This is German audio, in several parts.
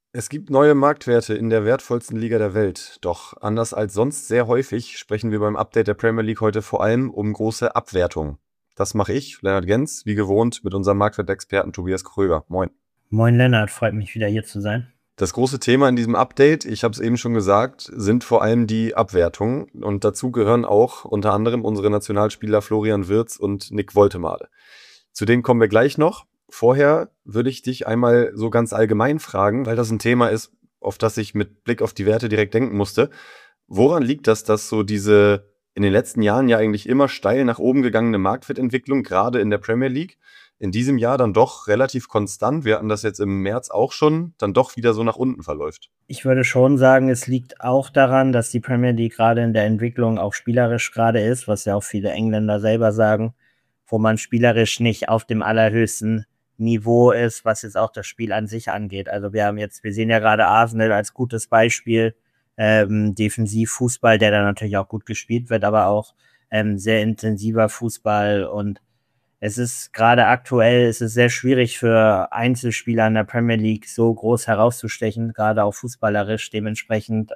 Es gibt neue Marktwerte in der wertvollsten Liga der Welt. Doch anders als sonst sehr häufig sprechen wir beim Update der Premier League heute vor allem um große Abwertungen. Das mache ich, Lennart Genz, wie gewohnt mit unserem Marktwertexperten Tobias Kröger. Moin. Moin Lennart, freut mich wieder hier zu sein. Das große Thema in diesem Update, ich habe es eben schon gesagt, sind vor allem die Abwertungen. Und dazu gehören auch unter anderem unsere Nationalspieler Florian Wirtz und Nick Woltemade. Zu denen kommen wir gleich noch. Vorher würde ich dich einmal so ganz allgemein fragen, weil das ein Thema ist, auf das ich mit Blick auf die Werte direkt denken musste. Woran liegt das, dass so diese in den letzten Jahren ja eigentlich immer steil nach oben gegangene Marktwertentwicklung, gerade in der Premier League, in diesem Jahr dann doch relativ konstant, wir hatten das jetzt im März auch schon, dann doch wieder so nach unten verläuft? Ich würde schon sagen, es liegt auch daran, dass die Premier League gerade in der Entwicklung auch spielerisch gerade ist, was ja auch viele Engländer selber sagen, wo man spielerisch nicht auf dem allerhöchsten Niveau ist, was jetzt auch das Spiel an sich angeht. Also wir sehen ja gerade Arsenal als gutes Beispiel, Defensivfußball, der dann natürlich auch gut gespielt wird, aber auch sehr intensiver Fußball, und es ist gerade aktuell, es ist sehr schwierig für Einzelspieler in der Premier League so groß herauszustechen, gerade auch fußballerisch. Dementsprechend,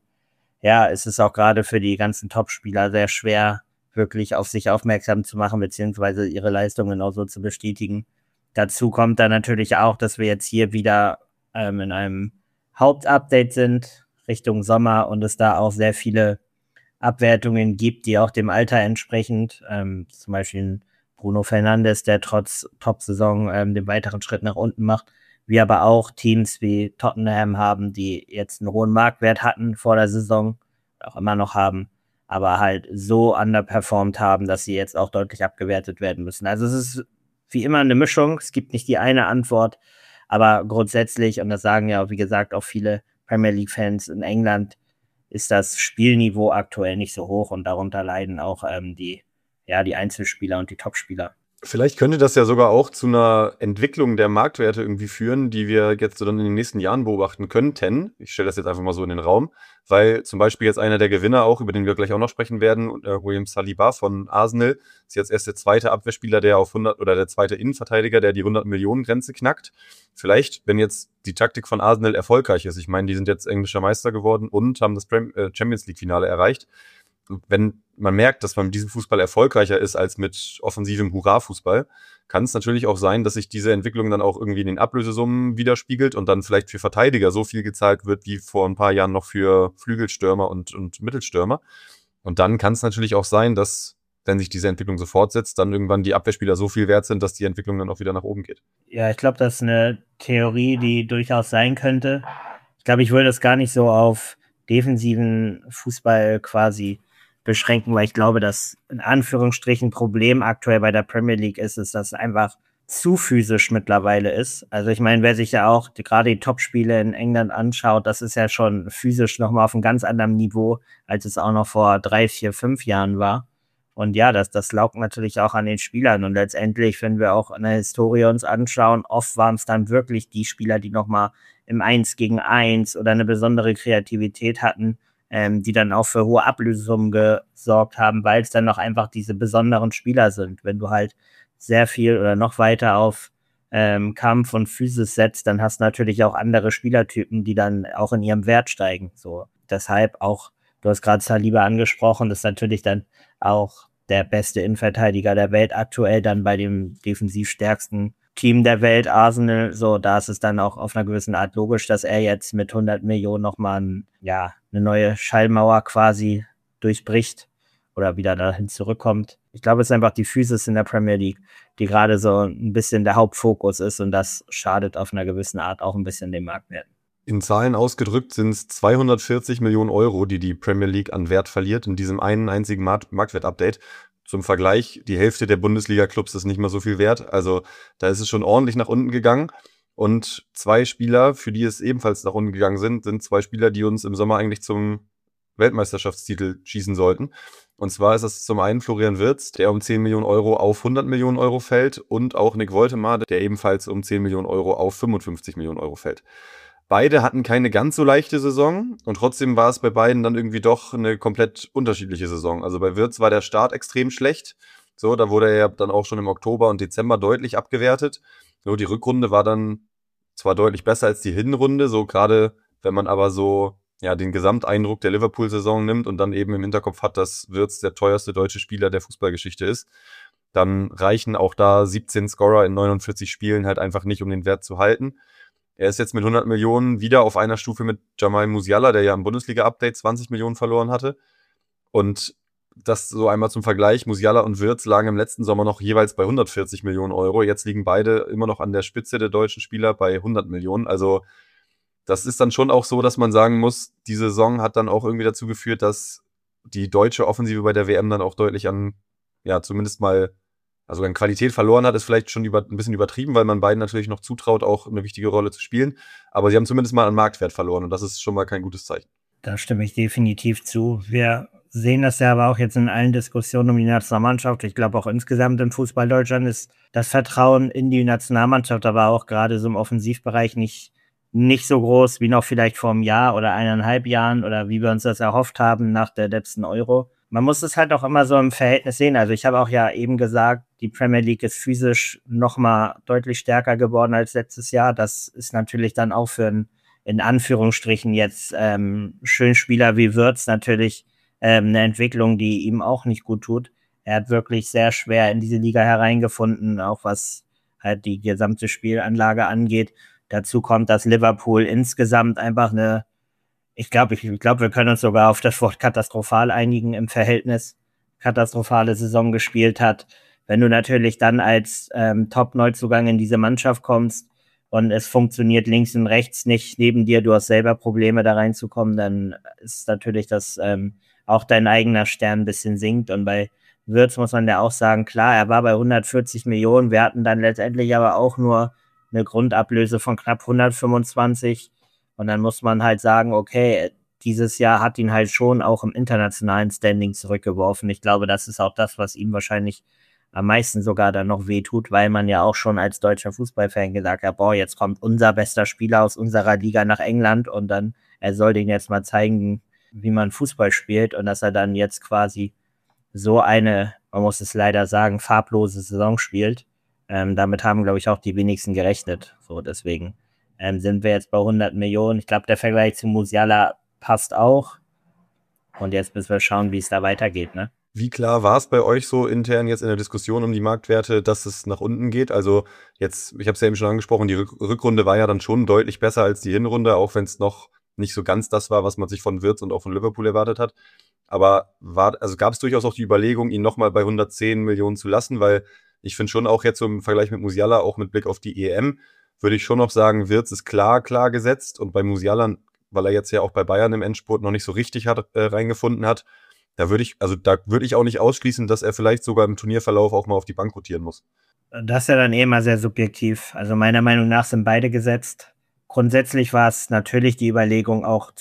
es ist auch gerade für die ganzen Topspieler sehr schwer, wirklich auf sich aufmerksam zu machen, beziehungsweise ihre Leistung genauso zu bestätigen. Dazu kommt dann natürlich auch, dass wir jetzt hier wieder in einem Hauptupdate sind Richtung Sommer und es da auch sehr viele Abwertungen gibt, die auch dem Alter entsprechend, zum Beispiel Bruno Fernandes, der trotz Top-Saison den weiteren Schritt nach unten macht. Wir aber auch Teams wie Tottenham haben, die jetzt einen hohen Marktwert hatten vor der Saison, auch immer noch haben, aber halt so underperformed haben, dass sie jetzt auch deutlich abgewertet werden müssen. Also es ist wie immer eine Mischung. Es gibt nicht die eine Antwort, aber grundsätzlich, und das sagen ja, wie gesagt, auch viele Premier League-Fans in England, ist das Spielniveau aktuell nicht so hoch und darunter leiden auch die Einzelspieler und die Topspieler. Vielleicht könnte das ja sogar auch zu einer Entwicklung der Marktwerte irgendwie führen, die wir jetzt so dann in den nächsten Jahren beobachten könnten. Ich stelle das jetzt einfach mal so in den Raum, weil zum Beispiel jetzt einer der Gewinner auch, über den wir gleich auch noch sprechen werden, William Saliba von Arsenal, ist jetzt erst der zweite Abwehrspieler, der auf 100 oder der zweite Innenverteidiger, der die 100-Millionen-Grenze knackt. Vielleicht, wenn jetzt die Taktik von Arsenal erfolgreich ist, ich meine, die sind jetzt englischer Meister geworden und haben das Champions League-Finale erreicht, wenn man merkt, dass man mit diesem Fußball erfolgreicher ist als mit offensivem Hurra-Fußball, kann es natürlich auch sein, dass sich diese Entwicklung dann auch irgendwie in den Ablösesummen widerspiegelt und dann vielleicht für Verteidiger so viel gezahlt wird wie vor ein paar Jahren noch für Flügelstürmer und Mittelstürmer. Und dann kann es natürlich auch sein, dass, wenn sich diese Entwicklung so fortsetzt, dann irgendwann die Abwehrspieler so viel wert sind, dass die Entwicklung dann auch wieder nach oben geht. Ja, ich glaube, das ist eine Theorie, die durchaus sein könnte. Ich glaube, ich würde das gar nicht so auf defensiven Fußball quasi beschränken, weil ich glaube, dass in Anführungsstrichen Problem aktuell bei der Premier League ist, dass es einfach zu physisch mittlerweile ist. Also ich meine, wer sich ja auch gerade die Topspiele in England anschaut, das ist ja schon physisch nochmal auf einem ganz anderen Niveau, als es auch noch vor 3, 4, 5 Jahren war. Und ja, das laugt natürlich auch an den Spielern. Und letztendlich, wenn wir auch in der Historie uns anschauen, oft waren es dann wirklich die Spieler, die nochmal im 1 gegen 1 oder eine besondere Kreativität hatten, die dann auch für hohe Ablösesummen gesorgt haben, weil es dann noch einfach diese besonderen Spieler sind. Wenn du halt sehr viel oder noch weiter auf Kampf und Physis setzt, dann hast du natürlich auch andere Spielertypen, die dann auch in ihrem Wert steigen. So, deshalb auch, du hast gerade Saliba angesprochen, das ist natürlich dann auch der beste Innenverteidiger der Welt aktuell, dann bei dem defensiv stärksten Team der Welt, Arsenal. So, da ist es dann auch auf einer gewissen Art logisch, dass er jetzt mit 100 Millionen nochmal eine neue Schallmauer quasi durchbricht oder wieder dahin zurückkommt. Ich glaube, es ist einfach die Physis in der Premier League, die gerade so ein bisschen der Hauptfokus ist, und das schadet auf einer gewissen Art auch ein bisschen dem Marktwert. In Zahlen ausgedrückt sind es 240 Millionen Euro, die die Premier League an Wert verliert in diesem einen einzigen Marktwert-Update. Zum Vergleich, die Hälfte der Bundesliga-Clubs ist nicht mal so viel wert. Also da ist es schon ordentlich nach unten gegangen. Und zwei Spieler, für die es ebenfalls nach unten gegangen sind zwei Spieler, die uns im Sommer eigentlich zum Weltmeisterschaftstitel schießen sollten. Und zwar ist das zum einen Florian Wirtz, der um 10 Millionen Euro auf 100 Millionen Euro fällt, und auch Nick Woltemade, der ebenfalls um 10 Millionen Euro auf 55 Millionen Euro fällt. Beide hatten keine ganz so leichte Saison und trotzdem war es bei beiden dann irgendwie doch eine komplett unterschiedliche Saison. Also bei Wirtz war der Start extrem schlecht. So, da wurde er ja dann auch schon im Oktober und Dezember deutlich abgewertet. So, die Rückrunde war dann zwar deutlich besser als die Hinrunde, so gerade wenn man aber so ja den Gesamteindruck der Liverpool-Saison nimmt und dann eben im Hinterkopf hat, dass Wirtz der teuerste deutsche Spieler der Fußballgeschichte ist, dann reichen auch da 17 Scorer in 49 Spielen halt einfach nicht, um den Wert zu halten. Er ist jetzt mit 100 Millionen wieder auf einer Stufe mit Jamal Musiala, der ja im Bundesliga-Update 20 Millionen verloren hatte. Und das so einmal zum Vergleich, Musiala und Wirtz lagen im letzten Sommer noch jeweils bei 140 Millionen Euro. Jetzt liegen beide immer noch an der Spitze der deutschen Spieler bei 100 Millionen. Also das ist dann schon auch so, dass man sagen muss, die Saison hat dann auch irgendwie dazu geführt, dass die deutsche Offensive bei der WM dann auch deutlich an, ja, zumindest mal, also an Qualität verloren hat, ist vielleicht schon ein bisschen übertrieben, weil man beiden natürlich noch zutraut, auch eine wichtige Rolle zu spielen. Aber sie haben zumindest mal an Marktwert verloren und das ist schon mal kein gutes Zeichen. Da stimme ich definitiv zu. Wir sehen das ja aber auch jetzt in allen Diskussionen um die Nationalmannschaft. Ich glaube auch insgesamt im Fußball Deutschland ist das Vertrauen in die Nationalmannschaft aber auch gerade so im Offensivbereich nicht so groß wie noch vielleicht vor einem Jahr oder 1,5 Jahren oder wie wir uns das erhofft haben nach der letzten Euro. Man muss es halt auch immer so im Verhältnis sehen. Also ich habe auch ja eben gesagt, die Premier League ist physisch nochmal deutlich stärker geworden als letztes Jahr. Das ist natürlich dann auch für einen, in Anführungsstrichen jetzt Schönspieler wie Wirtz natürlich eine Entwicklung, die ihm auch nicht gut tut. Er hat wirklich sehr schwer in diese Liga hereingefunden, auch was halt die gesamte Spielanlage angeht. Dazu kommt, dass Liverpool insgesamt einfach ich glaube, wir können uns sogar auf das Wort katastrophal einigen im Verhältnis. Katastrophale Saison gespielt hat. Wenn du natürlich dann als Top-Neuzugang in diese Mannschaft kommst und es funktioniert links und rechts nicht neben dir, du hast selber Probleme da reinzukommen, dann ist natürlich das auch dein eigener Stern ein bisschen sinkt. Und bei Wirtz muss man ja auch sagen, klar, er war bei 140 Millionen, wir hatten dann letztendlich aber auch nur eine Grundablöse von knapp 125. Und dann muss man halt sagen, okay, dieses Jahr hat ihn halt schon auch im internationalen Standing zurückgeworfen. Ich glaube, das ist auch das, was ihm wahrscheinlich am meisten sogar dann noch wehtut, weil man ja auch schon als deutscher Fußballfan gesagt hat, boah, jetzt kommt unser bester Spieler aus unserer Liga nach England und dann, er soll den jetzt mal zeigen, wie man Fußball spielt und dass er dann jetzt quasi so eine, man muss es leider sagen, farblose Saison spielt. Damit haben, glaube ich, auch die wenigsten gerechnet. So, deswegen sind wir jetzt bei 100 Millionen. Ich glaube, der Vergleich zu Musiala passt auch. Und jetzt müssen wir schauen, wie es da weitergeht, ne? Wie klar war es bei euch so intern jetzt in der Diskussion um die Marktwerte, dass es nach unten geht? Also jetzt, ich habe es ja eben schon angesprochen, die Rückrunde war ja dann schon deutlich besser als die Hinrunde, auch wenn es noch nicht so ganz das war, was man sich von Wirtz und auch von Liverpool erwartet hat. Aber gab es durchaus auch die Überlegung, ihn nochmal bei 110 Millionen zu lassen, weil ich finde schon auch jetzt so im Vergleich mit Musiala, auch mit Blick auf die EM, würde ich schon noch sagen, Wirtz ist klar gesetzt und bei Musiala, weil er jetzt ja auch bei Bayern im Endspurt noch nicht so richtig reingefunden hat, da würde ich auch nicht ausschließen, dass er vielleicht sogar im Turnierverlauf auch mal auf die Bank rotieren muss. Das ist ja dann immer sehr subjektiv. Also meiner Meinung nach sind beide gesetzt. Grundsätzlich war es natürlich die Überlegung auch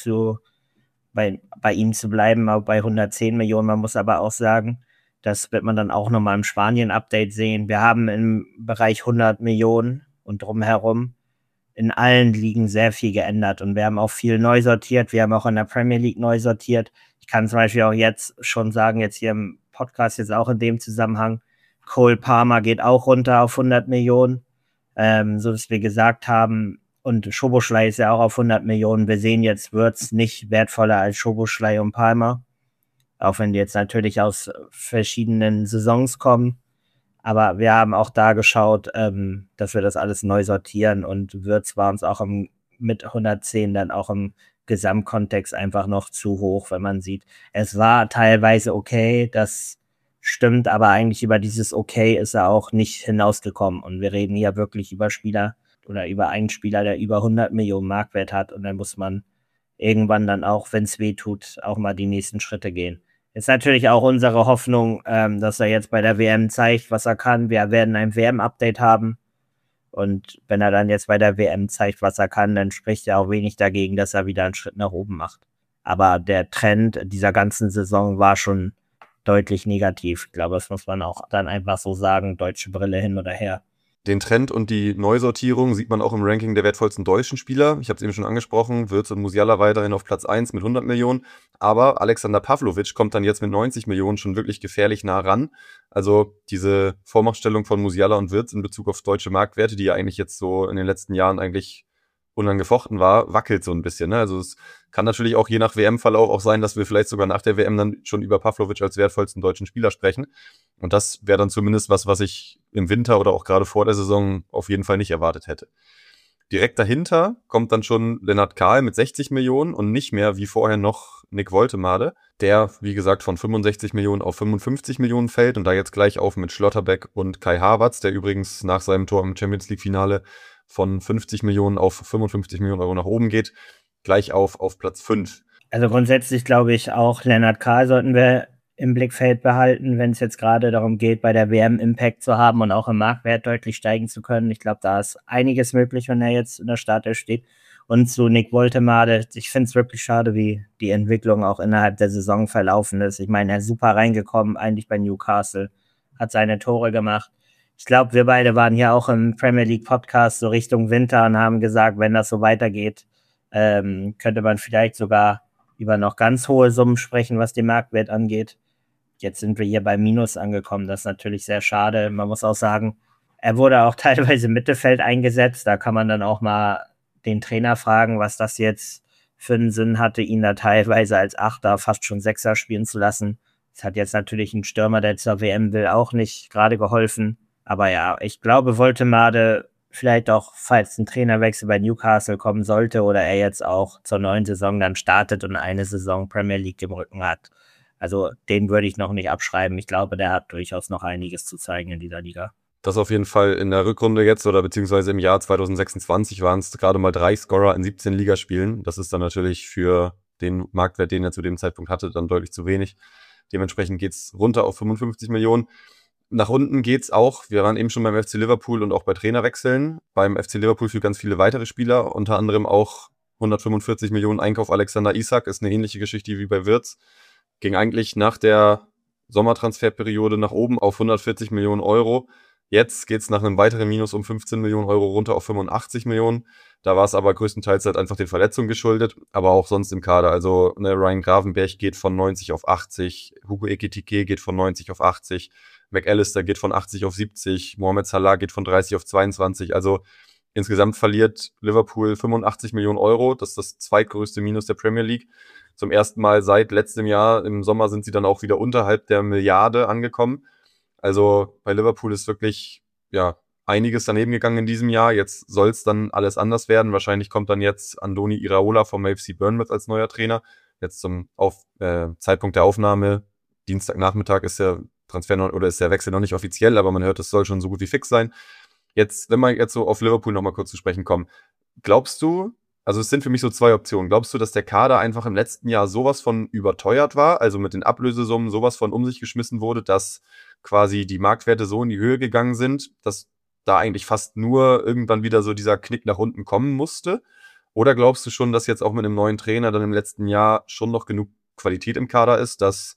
bei ihm zu bleiben, auch bei 110 Millionen. Man muss aber auch sagen, das wird man dann auch nochmal im Spanien-Update sehen. Wir haben im Bereich 100 Millionen und drumherum in allen Ligen sehr viel geändert und wir haben auch viel neu sortiert. Wir haben auch in der Premier League neu sortiert. Ich kann zum Beispiel auch jetzt schon sagen, jetzt hier im Podcast jetzt auch in dem Zusammenhang, Cole Palmer geht auch runter auf 100 Millionen, so dass wir gesagt haben, und Szoboszlai ist ja auch auf 100 Millionen. Wir sehen jetzt, Wirtz nicht wertvoller als Szoboszlai und Palmer, auch wenn die jetzt natürlich aus verschiedenen Saisons kommen. Aber wir haben auch da geschaut, dass wir das alles neu sortieren und Wirtz war uns auch mit 110 dann auch im Gesamtkontext einfach noch zu hoch, wenn man sieht. Es war teilweise okay, das stimmt, aber eigentlich über dieses Okay ist er auch nicht hinausgekommen und wir reden hier wirklich über Spieler oder über einen Spieler, der über 100 Millionen Marktwert hat und dann muss man irgendwann dann auch, wenn es weh tut, auch mal die nächsten Schritte gehen. Ist natürlich auch unsere Hoffnung, dass er jetzt bei der WM zeigt, was er kann. Wir werden ein WM-Update haben. Und wenn er dann jetzt bei der WM zeigt, was er kann, dann spricht er auch wenig dagegen, dass er wieder einen Schritt nach oben macht. Aber der Trend dieser ganzen Saison war schon deutlich negativ. Ich glaube, das muss man auch dann einfach so sagen, deutsche Brille hin oder her. Den Trend und die Neusortierung sieht man auch im Ranking der wertvollsten deutschen Spieler. Ich habe es eben schon angesprochen, Wirtz und Musiala weiterhin auf Platz 1 mit 100 Millionen. Aber Alexander Pavlovic kommt dann jetzt mit 90 Millionen schon wirklich gefährlich nah ran. Also diese Vormachtstellung von Musiala und Wirtz in Bezug auf deutsche Marktwerte, die ja eigentlich jetzt so in den letzten Jahren eigentlich unangefochten war, wackelt so ein bisschen. Ne? Also es kann natürlich auch je nach WM-Verlauf auch sein, dass wir vielleicht sogar nach der WM dann schon über Pavlovic als wertvollsten deutschen Spieler sprechen. Und das wäre dann zumindest was ich im Winter oder auch gerade vor der Saison auf jeden Fall nicht erwartet hätte. Direkt dahinter kommt dann schon Lennart Kahl mit 60 Millionen und nicht mehr wie vorher noch Nick Woltemade, der, wie gesagt, von 65 Millionen auf 55 Millionen fällt und da jetzt gleich auf mit Schlotterbeck und Kai Havertz, der übrigens nach seinem Tor im Champions-League-Finale von 50 Millionen auf 55 Millionen Euro nach oben geht, gleich auf Platz 5. Also grundsätzlich glaube ich auch, Lennart Kahl sollten wir im Blickfeld behalten, wenn es jetzt gerade darum geht, bei der WM Impact zu haben und auch im Marktwert deutlich steigen zu können. Ich glaube, da ist einiges möglich, wenn er jetzt in der Startelf steht. Und zu Nick Woltemade, ich finde es wirklich schade, wie die Entwicklung auch innerhalb der Saison verlaufen ist. Ich meine, er ist super reingekommen, eigentlich bei Newcastle, hat seine Tore gemacht. Ich glaube, wir beide waren hier auch im Premier League Podcast so Richtung Winter und haben gesagt, wenn das so weitergeht, könnte man vielleicht sogar über noch ganz hohe Summen sprechen, was den Marktwert angeht. Jetzt sind wir hier bei Minus angekommen. Das ist natürlich sehr schade. Man muss auch sagen, er wurde auch teilweise im Mittelfeld eingesetzt. Da kann man dann auch mal den Trainer fragen, was das jetzt für einen Sinn hatte, ihn da teilweise als Achter, fast schon Sechser spielen zu lassen. Das hat jetzt natürlich ein Stürmer, der zur WM will, auch nicht gerade geholfen. Aber ja, ich glaube, Woltemade vielleicht auch, falls ein Trainerwechsel bei Newcastle kommen sollte oder er jetzt auch zur neuen Saison dann startet und eine Saison Premier League im Rücken hat. Also den würde ich noch nicht abschreiben. Ich glaube, der hat durchaus noch einiges zu zeigen in dieser Liga. Das auf jeden Fall in der Rückrunde jetzt oder beziehungsweise im Jahr 2026 waren es gerade mal 3 Scorer in 17 Ligaspielen. Das ist dann natürlich für den Marktwert, den er zu dem Zeitpunkt hatte, dann deutlich zu wenig. Dementsprechend geht's runter auf 55 Millionen. Nach unten geht's auch. Wir waren eben schon beim FC Liverpool und auch bei Trainerwechseln. Beim FC Liverpool für ganz viele weitere Spieler, unter anderem auch 145 Millionen Einkauf Alexander Isak, ist eine ähnliche Geschichte wie bei Wirtz. Ging eigentlich nach der Sommertransferperiode nach oben auf 140 Millionen Euro. Jetzt geht's nach einem weiteren Minus um 15 Millionen Euro runter auf 85 Millionen. Da war es aber größtenteils halt einfach den Verletzungen geschuldet, aber auch sonst im Kader. Also Ryan Gravenberch geht von 90 auf 80, Hugo Ekitike geht von 90 auf 80, McAllister geht von 80 auf 70, Mohamed Salah geht von 30 auf 22. Also insgesamt verliert Liverpool 85 Millionen Euro. Das ist das zweitgrößte Minus der Premier League. Zum ersten Mal seit letztem Jahr im Sommer sind sie dann auch wieder unterhalb der Milliarde angekommen. Also bei Liverpool ist wirklich einiges daneben gegangen in diesem Jahr. Jetzt soll es dann alles anders werden. Wahrscheinlich kommt dann jetzt Andoni Iraola vom AFC Bournemouth als neuer Trainer. Jetzt zum Zeitpunkt der Aufnahme, Dienstagnachmittag, ist der Transfer oder ist der Wechsel noch nicht offiziell, aber man hört, es soll schon so gut wie fix sein. Jetzt, wenn wir jetzt so auf Liverpool nochmal kurz zu sprechen kommen, glaubst du, also es sind für mich so zwei Optionen, glaubst du, dass der Kader einfach im letzten Jahr sowas von überteuert war, also mit den Ablösesummen sowas von um sich geschmissen wurde, dass quasi die Marktwerte so in die Höhe gegangen sind, dass da eigentlich fast nur irgendwann wieder so dieser Knick nach unten kommen musste? Oder glaubst du schon, dass jetzt auch mit einem neuen Trainer dann im letzten Jahr schon noch genug Qualität im Kader ist, dass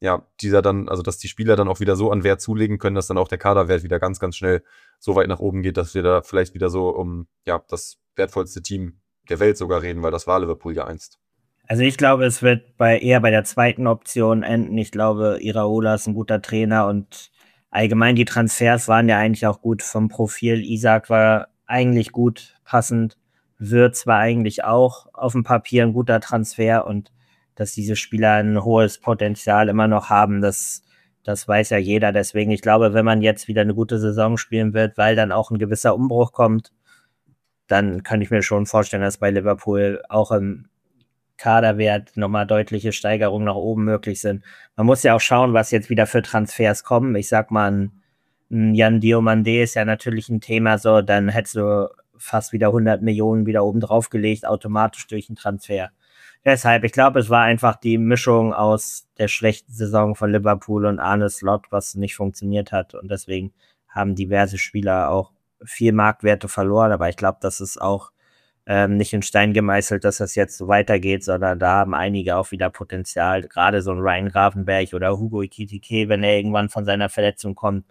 dass die Spieler dann auch wieder so an Wert zulegen können, dass dann auch der Kaderwert wieder ganz, ganz schnell so weit nach oben geht, dass wir da vielleicht wieder so um das wertvollste Team der Welt sogar reden, weil das war Liverpool ja einst. Also ich glaube, es wird eher bei der zweiten Option enden. Ich glaube, Iraola ist ein guter Trainer und allgemein die Transfers waren ja eigentlich auch gut vom Profil. Isak war eigentlich gut, passend. Wirtz war eigentlich auch auf dem Papier ein guter Transfer und dass diese Spieler ein hohes Potenzial immer noch haben, das weiß ja jeder. Deswegen, ich glaube, wenn man jetzt wieder eine gute Saison spielen wird, weil dann auch ein gewisser Umbruch kommt, dann kann ich mir schon vorstellen, dass bei Liverpool auch im Kaderwert nochmal deutliche Steigerungen nach oben möglich sind. Man muss ja auch schauen, was jetzt wieder für Transfers kommen. Ich sag mal, ein Jan Diomande ist ja natürlich ein Thema, so, dann hättest du fast wieder 100 Millionen wieder oben drauf gelegt, automatisch durch einen Transfer. Deshalb, ich glaube, es war einfach die Mischung aus der schlechten Saison von Liverpool und Arne Slot, was nicht funktioniert hat. Und deswegen haben diverse Spieler auch viel Marktwerte verloren. Aber ich glaube, das ist auch nicht in Stein gemeißelt, dass das jetzt so weitergeht, sondern da haben einige auch wieder Potenzial. Gerade so ein Ryan Gravenberch oder Hugo Ekitike, wenn er irgendwann von seiner Verletzung kommt,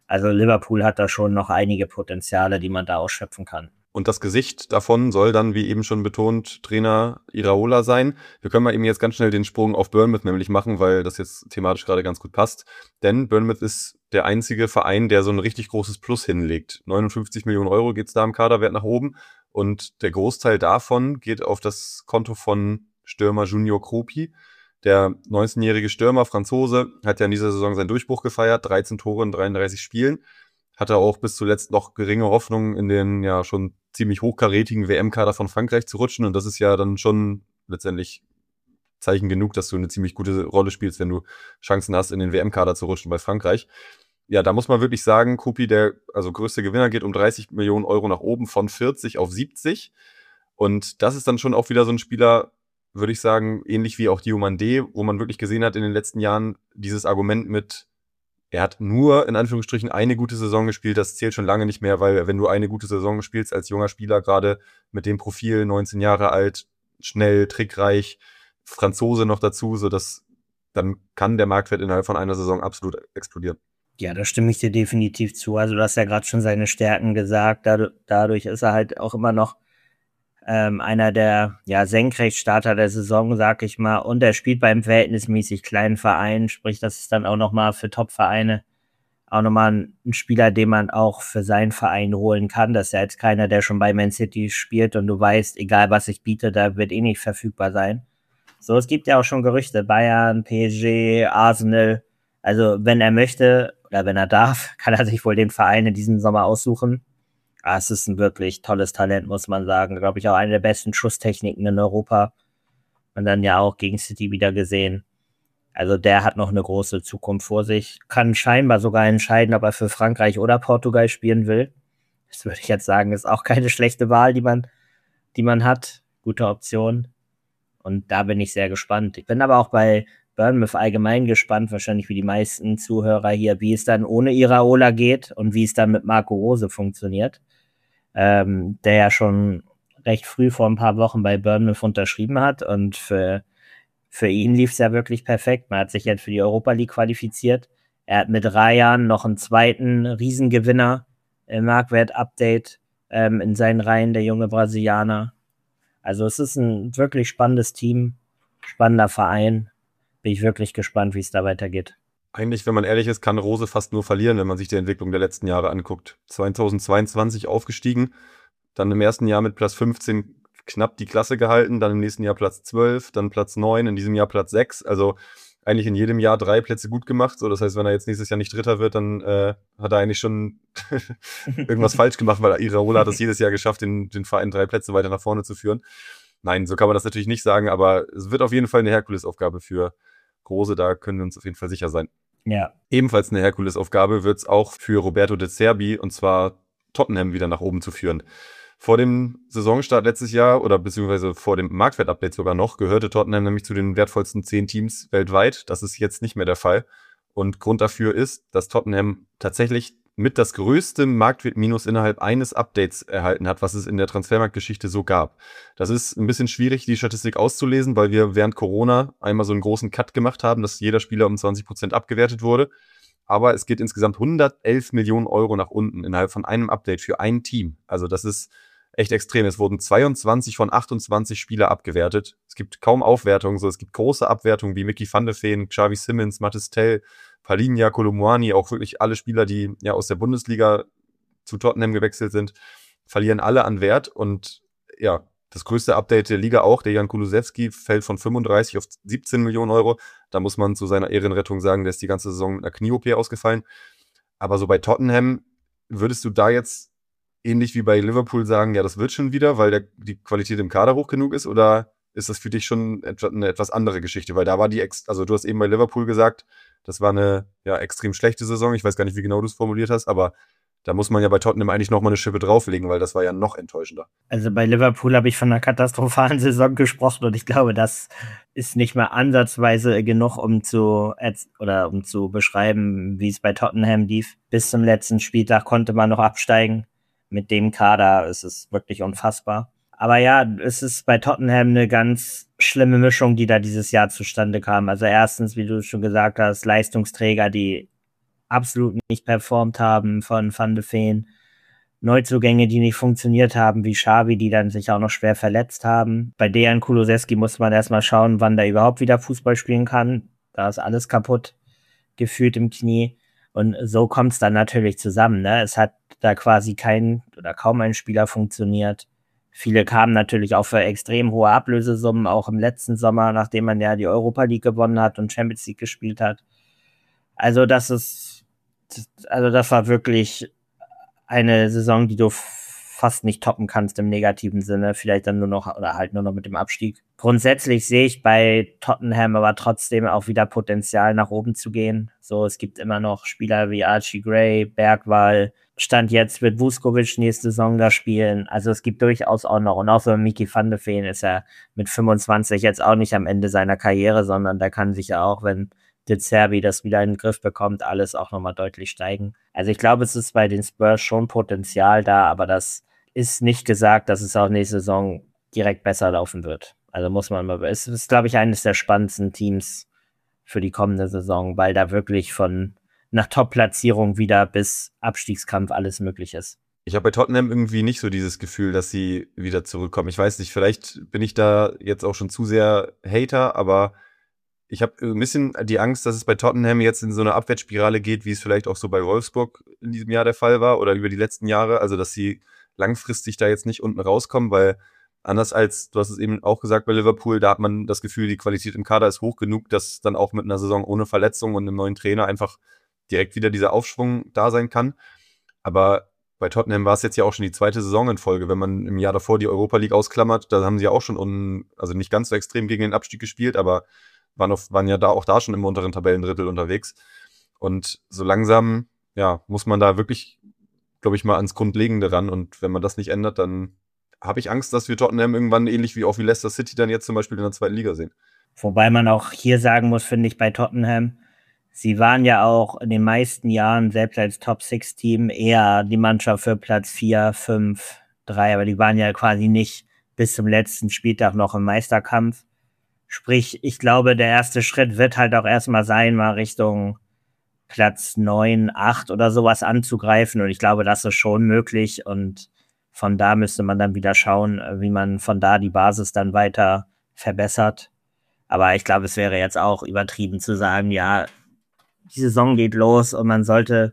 Also Liverpool hat da schon noch einige Potenziale, die man da ausschöpfen kann. Und das Gesicht davon soll dann, wie eben schon betont, Trainer Iraola sein. Wir können mal eben jetzt ganz schnell den Sprung auf Bournemouth nämlich machen, weil das jetzt thematisch gerade ganz gut passt. Denn Bournemouth ist der einzige Verein, der so ein richtig großes Plus hinlegt. 59 Millionen Euro geht's da im Kaderwert nach oben. Und der Großteil davon geht auf das Konto von Stürmer Junior Kroppi. Der 19-jährige Stürmer, Franzose, hat ja in dieser Saison seinen Durchbruch gefeiert. 13 Tore in 33 Spielen. Hatte auch bis zuletzt noch geringe Hoffnung, in den ja schon ziemlich hochkarätigen WM-Kader von Frankreich zu rutschen. Und das ist ja dann schon letztendlich Zeichen genug, dass du eine ziemlich gute Rolle spielst, wenn du Chancen hast, in den WM-Kader zu rutschen bei Frankreich. Ja, da muss man wirklich sagen, Kroppi, der also größte Gewinner, geht um 30 Millionen Euro nach oben von 40 auf 70. Und das ist dann schon auch wieder so ein Spieler, würde ich sagen, ähnlich wie auch Diomandé, wo man wirklich gesehen hat in den letzten Jahren dieses Argument mit, er hat nur, in Anführungsstrichen, eine gute Saison gespielt. Das zählt schon lange nicht mehr, weil wenn du eine gute Saison spielst als junger Spieler, gerade mit dem Profil, 19 Jahre alt, schnell, trickreich, Franzose noch dazu, dann kann der Marktwert innerhalb von einer Saison absolut explodieren. Ja, da stimme ich dir definitiv zu. Also du hast ja gerade schon seine Stärken gesagt. Dadurch ist er halt auch immer noch einer der Senkrechtstarter der Saison, sag ich mal. Und er spielt beim verhältnismäßig kleinen Verein. Sprich, das ist dann auch nochmal für Top-Vereine auch nochmal ein Spieler, den man auch für seinen Verein holen kann. Das ist ja jetzt keiner, der schon bei Man City spielt und du weißt, egal was ich biete, da wird eh nicht verfügbar sein. So, es gibt ja auch schon Gerüchte. Bayern, PSG, Arsenal. Also wenn er möchte oder wenn er darf, kann er sich wohl den Verein in diesem Sommer aussuchen. Es ist ein wirklich tolles Talent, muss man sagen. Glaube ich auch eine der besten Schusstechniken in Europa. Und dann ja auch gegen City wieder gesehen. Also der hat noch eine große Zukunft vor sich. Kann scheinbar sogar entscheiden, ob er für Frankreich oder Portugal spielen will. Das würde ich jetzt sagen, ist auch keine schlechte Wahl, die man hat. Gute Option. Und da bin ich sehr gespannt. Ich bin aber auch bei Bournemouth allgemein gespannt, wahrscheinlich wie die meisten Zuhörer hier, wie es dann ohne Iraola geht und wie es dann mit Marco Rose funktioniert. Der ja schon recht früh vor ein paar Wochen bei Bournemouth unterschrieben hat und für ihn lief es ja wirklich perfekt. Man hat sich jetzt für die Europa League qualifiziert. Er hat mit Rayan noch einen zweiten Riesengewinner im Marktwert-Update in seinen Reihen, der junge Brasilianer. Also es ist ein wirklich spannendes Team, spannender Verein. Bin ich wirklich gespannt, wie es da weitergeht. Eigentlich, wenn man ehrlich ist, kann Rose fast nur verlieren, wenn man sich die Entwicklung der letzten Jahre anguckt. 2022 aufgestiegen, dann im ersten Jahr mit Platz 15 knapp die Klasse gehalten, dann im nächsten Jahr Platz 12, dann Platz 9, in diesem Jahr Platz 6. Also eigentlich in jedem Jahr 3 Plätze gut gemacht. So, das heißt, wenn er jetzt nächstes Jahr nicht Dritter wird, dann hat er eigentlich schon irgendwas falsch gemacht, weil Iraola hat es jedes Jahr geschafft, den Verein 3 Plätze weiter nach vorne zu führen. Nein, so kann man das natürlich nicht sagen, aber es wird auf jeden Fall eine Herkulesaufgabe für Rose, da können wir uns auf jeden Fall sicher sein. Ja. Ebenfalls eine Herkulesaufgabe wird es auch für Roberto De Zerbi, und zwar Tottenham wieder nach oben zu führen. Vor dem Saisonstart letztes Jahr oder beziehungsweise vor dem Marktwert-Update sogar noch, gehörte Tottenham nämlich zu den wertvollsten 10 Teams weltweit. Das ist jetzt nicht mehr der Fall. Und Grund dafür ist, dass Tottenham tatsächlich mit das größte Marktwert-Minus innerhalb eines Updates erhalten hat, was es in der Transfermarktgeschichte so gab. Das ist ein bisschen schwierig, die Statistik auszulesen, weil wir während Corona einmal so einen großen Cut gemacht haben, dass jeder Spieler um 20% abgewertet wurde. Aber es geht insgesamt 111 Millionen Euro nach unten innerhalb von einem Update für ein Team. Also das ist echt extrem. Es wurden 22 von 28 Spieler abgewertet. Es gibt kaum Aufwertungen. So, es gibt große Abwertungen wie Mickey van de Ven, Xavi Simons, Mathys Tel, Palhinha, Kolomuani, auch wirklich alle Spieler, die ja aus der Bundesliga zu Tottenham gewechselt sind, verlieren alle an Wert. Und ja, das größte Update der Liga auch, der Jan Kulusewski, fällt von 35 auf 17 Millionen Euro. Da muss man zu seiner Ehrenrettung sagen, der ist die ganze Saison mit einer Knie-OP ausgefallen. Aber so bei Tottenham, würdest du da jetzt ähnlich wie bei Liverpool sagen, ja, das wird schon wieder, weil die Qualität im Kader hoch genug ist? Oder ist das für dich schon eine etwas andere Geschichte? Weil da war also du hast eben bei Liverpool gesagt, das war eine extrem schlechte Saison. Ich weiß gar nicht, wie genau du es formuliert hast, aber da muss man ja bei Tottenham eigentlich nochmal eine Schippe drauflegen, weil das war ja noch enttäuschender. Also bei Liverpool habe ich von einer katastrophalen Saison gesprochen und ich glaube, das ist nicht mal ansatzweise genug, um zu beschreiben, wie es bei Tottenham lief. Bis zum letzten Spieltag konnte man noch absteigen. Mit dem Kader ist es wirklich unfassbar. Aber ja, es ist bei Tottenham eine ganz schlimme Mischung, die da dieses Jahr zustande kam. Also erstens, wie du schon gesagt hast, Leistungsträger, die absolut nicht performt haben von Van de Ven. Neuzugänge, die nicht funktioniert haben, wie Xavi, die dann sich auch noch schwer verletzt haben. Bei Dejan Kulusevski muss man erstmal schauen, wann der überhaupt wieder Fußball spielen kann. Da ist alles kaputt gefühlt im Knie. Und so kommt es dann natürlich zusammen. Ne? Es hat da quasi kein oder kaum ein Spieler funktioniert. Viele kamen natürlich auch für extrem hohe Ablösesummen, auch im letzten Sommer, nachdem man ja die Europa League gewonnen hat und Champions League gespielt hat. Also das war wirklich eine Saison, die du fast nicht toppen kannst im negativen Sinne, vielleicht dann nur noch mit dem Abstieg. Grundsätzlich sehe ich bei Tottenham aber trotzdem auch wieder Potenzial, nach oben zu gehen. So, es gibt immer noch Spieler wie Archie Gray, Bergwall, Stand jetzt wird Vuskovic nächste Saison da spielen. Also es gibt durchaus auch noch, und auch so Mickey van de Ven ist ja mit 25 jetzt auch nicht am Ende seiner Karriere, sondern da kann sich ja auch, wenn De Zerbi das wieder in den Griff bekommt, alles auch nochmal deutlich steigen. Also ich glaube, es ist bei den Spurs schon Potenzial da, aber das ist nicht gesagt, dass es auch nächste Saison direkt besser laufen wird. Also muss man mal, es ist, glaube ich, eines der spannendsten Teams für die kommende Saison, weil da wirklich von nach Top-Platzierung wieder bis Abstiegskampf alles möglich ist. Ich habe bei Tottenham irgendwie nicht so dieses Gefühl, dass sie wieder zurückkommen. Ich weiß nicht, vielleicht bin ich da jetzt auch schon zu sehr Hater, aber ich habe ein bisschen die Angst, dass es bei Tottenham jetzt in so eine Abwärtsspirale geht, wie es vielleicht auch so bei Wolfsburg in diesem Jahr der Fall war oder über die letzten Jahre. Also, dass sie langfristig da jetzt nicht unten rauskommen, weil anders als, du hast es eben auch gesagt, bei Liverpool, da hat man das Gefühl, die Qualität im Kader ist hoch genug, dass dann auch mit einer Saison ohne Verletzung und einem neuen Trainer einfach direkt wieder dieser Aufschwung da sein kann. Aber bei Tottenham war es jetzt ja auch schon die zweite Saison in Folge. Wenn man im Jahr davor die Europa League ausklammert, da haben sie ja auch schon also nicht ganz so extrem gegen den Abstieg gespielt, aber waren ja auch da schon im unteren Tabellendrittel unterwegs. Und so langsam, ja, muss man da wirklich, glaube ich, mal ans Grundlegende ran. Und wenn man das nicht ändert, dann habe ich Angst, dass wir Tottenham irgendwann ähnlich wie auch wie Leicester City dann jetzt zum Beispiel in der zweiten Liga sehen. Wobei man auch hier sagen muss, finde ich, bei Tottenham, sie waren ja auch in den meisten Jahren, selbst als Top-6-Team, eher die Mannschaft für Platz 4, 5, 3, aber die waren ja quasi nicht bis zum letzten Spieltag noch im Meisterkampf. Sprich, ich glaube, der erste Schritt wird halt auch erstmal sein, mal Richtung Platz 9, 8 oder sowas anzugreifen. Und ich glaube, das ist schon möglich. Und von da müsste man dann wieder schauen, wie man von da die Basis dann weiter verbessert. Aber ich glaube, es wäre jetzt auch übertrieben zu sagen, ja, die Saison geht los und man sollte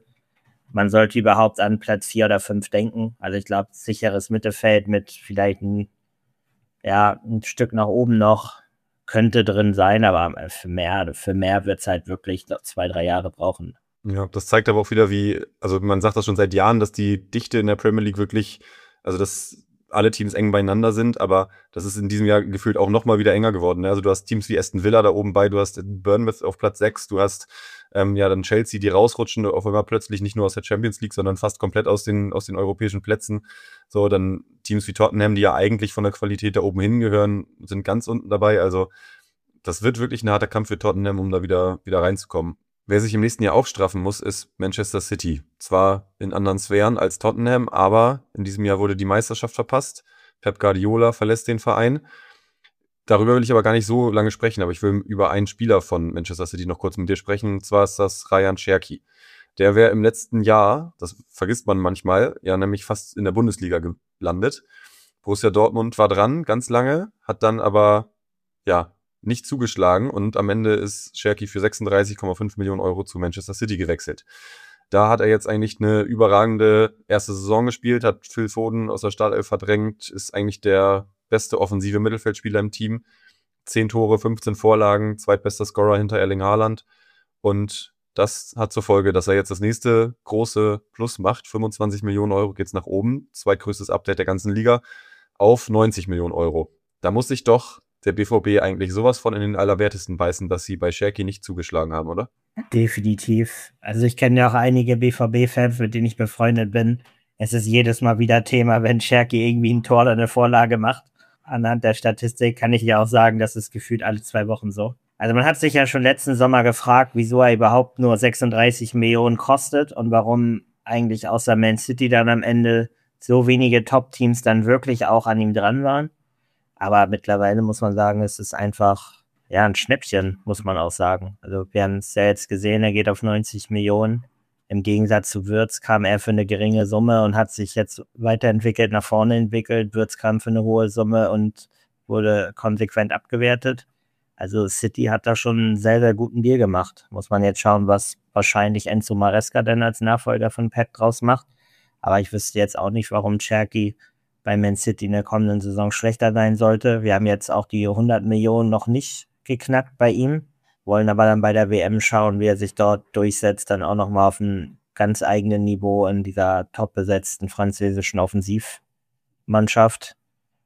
überhaupt an Platz 4 oder 5 denken. Also ich glaube, sicheres Mittelfeld mit vielleicht ein Stück nach oben noch könnte drin sein, aber für mehr wird es halt wirklich 2-3 Jahre brauchen. Ja, das zeigt aber auch wieder, also man sagt das schon seit Jahren, dass die Dichte in der Premier League wirklich, also dass alle Teams eng beieinander sind, aber das ist in diesem Jahr gefühlt auch nochmal wieder enger geworden. Ne? Also du hast Teams wie Aston Villa da oben bei, du hast Bournemouth auf Platz 6, du hast dann Chelsea, die rausrutschen, auf einmal plötzlich nicht nur aus der Champions League, sondern fast komplett aus den europäischen Plätzen. So, dann Teams wie Tottenham, die ja eigentlich von der Qualität da oben hingehören, sind ganz unten dabei. Also das wird wirklich ein harter Kampf für Tottenham, um da wieder reinzukommen. Wer sich im nächsten Jahr aufstraffen muss, ist Manchester City. Zwar in anderen Sphären als Tottenham, aber in diesem Jahr wurde die Meisterschaft verpasst. Pep Guardiola verlässt den Verein. Darüber will ich aber gar nicht so lange sprechen, aber ich will über einen Spieler von Manchester City noch kurz mit dir sprechen. Und zwar ist das Rayan Cherki. Der wäre im letzten Jahr, das vergisst man manchmal, ja nämlich fast in der Bundesliga gelandet. Borussia Dortmund war dran, ganz lange, hat dann aber, nicht zugeschlagen und am Ende ist Cherki für 36,5 Millionen Euro zu Manchester City gewechselt. Da hat er jetzt eigentlich eine überragende erste Saison gespielt, hat Phil Foden aus der Startelf verdrängt, ist eigentlich der beste offensive Mittelfeldspieler im Team. 10 Tore, 15 Vorlagen, zweitbester Scorer hinter Erling Haaland. Und das hat zur Folge, dass er jetzt das nächste große Plus macht. 25 Millionen Euro geht's nach oben. Zweitgrößtes Update der ganzen Liga auf 90 Millionen Euro. Da muss sich doch der BVB eigentlich sowas von in den Allerwertesten beißen, dass sie bei Cherki nicht zugeschlagen haben, oder? Definitiv. Also ich kenne ja auch einige BVB-Fans, mit denen ich befreundet bin. Es ist jedes Mal wieder Thema, wenn Cherki irgendwie ein Tor oder eine Vorlage macht. Anhand der Statistik kann ich ja auch sagen, das ist gefühlt alle 2 Wochen so. Also man hat sich ja schon letzten Sommer gefragt, wieso er überhaupt nur 36 Millionen kostet und warum eigentlich außer Man City dann am Ende so wenige Top-Teams dann wirklich auch an ihm dran waren. Aber mittlerweile muss man sagen, es ist einfach ein Schnäppchen, muss man auch sagen. Also wir haben es ja jetzt gesehen, er geht auf 90 Millionen. Im Gegensatz zu Wirtz kam er für eine geringe Summe und hat sich jetzt weiterentwickelt, nach vorne entwickelt. Wirtz kam für eine hohe Summe und wurde konsequent abgewertet. Also City hat da schon einen sehr, sehr guten Deal gemacht. Muss man jetzt schauen, was wahrscheinlich Enzo Maresca denn als Nachfolger von Pep draus macht. Aber ich wüsste jetzt auch nicht, warum Cherki bei Man City in der kommenden Saison schlechter sein sollte. Wir haben jetzt auch die 100 Millionen noch nicht geknackt bei ihm, wollen aber dann bei der WM schauen, wie er sich dort durchsetzt, dann auch nochmal auf einem ganz eigenen Niveau in dieser top besetzten französischen Offensivmannschaft.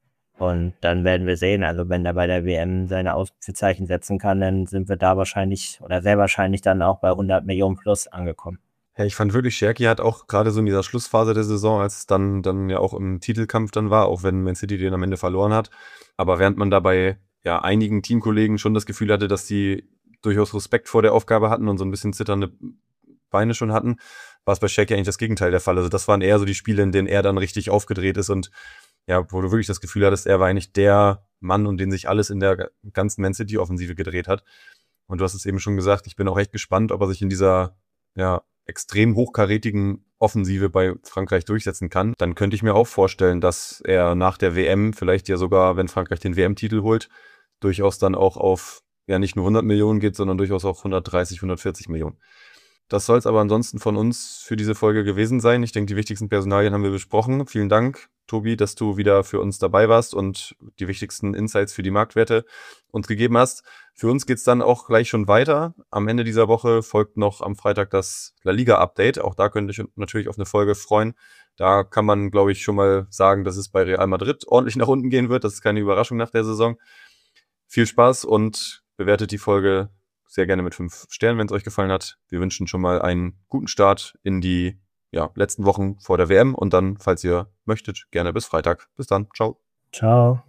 Und dann werden wir sehen, also wenn er bei der WM seine Ausrufezeichen setzen kann, dann sind wir da wahrscheinlich oder sehr wahrscheinlich dann auch bei 100 Millionen plus angekommen. Ja, ich fand wirklich, Cherki hat auch gerade so in dieser Schlussphase der Saison, als es dann ja auch im Titelkampf dann war, auch wenn Man City den am Ende verloren hat, aber während man dabei ja einigen Teamkollegen schon das Gefühl hatte, dass die durchaus Respekt vor der Aufgabe hatten und so ein bisschen zitternde Beine schon hatten, war es bei Cherki eigentlich das Gegenteil der Fall. Also das waren eher so die Spiele, in denen er dann richtig aufgedreht ist und ja, wo du wirklich das Gefühl hattest, er war eigentlich der Mann, um den sich alles in der ganzen Man City-Offensive gedreht hat. Und du hast es eben schon gesagt, ich bin auch echt gespannt, ob er sich in dieser ja extrem hochkarätigen Offensive bei Frankreich durchsetzen kann. Dann könnte ich mir auch vorstellen, dass er nach der WM, vielleicht ja sogar, wenn Frankreich den WM-Titel holt, durchaus dann auch auf ja nicht nur 100 Millionen geht, sondern durchaus auch 130, 140 Millionen. Das soll es aber ansonsten von uns für diese Folge gewesen sein. Ich denke, die wichtigsten Personalien haben wir besprochen. Vielen Dank, Tobi, dass du wieder für uns dabei warst und die wichtigsten Insights für die Marktwerte uns gegeben hast. Für uns geht's dann auch gleich schon weiter. Am Ende dieser Woche folgt noch am Freitag das La Liga-Update. Auch da könnte ich natürlich auf eine Folge freuen. Da kann man, glaube ich, schon mal sagen, dass es bei Real Madrid ordentlich nach unten gehen wird. Das ist keine Überraschung nach der Saison. Viel Spaß und bewertet die Folge sehr gerne mit 5 Sternen, wenn es euch gefallen hat. Wir wünschen schon mal einen guten Start in die letzten Wochen vor der WM und dann, falls ihr möchtet, gerne bis Freitag. Bis dann. Ciao. Ciao.